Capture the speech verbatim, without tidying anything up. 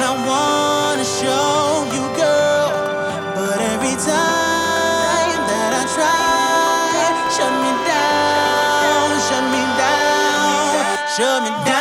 I wanna show you, girl, but every time that I try, shut me down, shut me down, shut me down.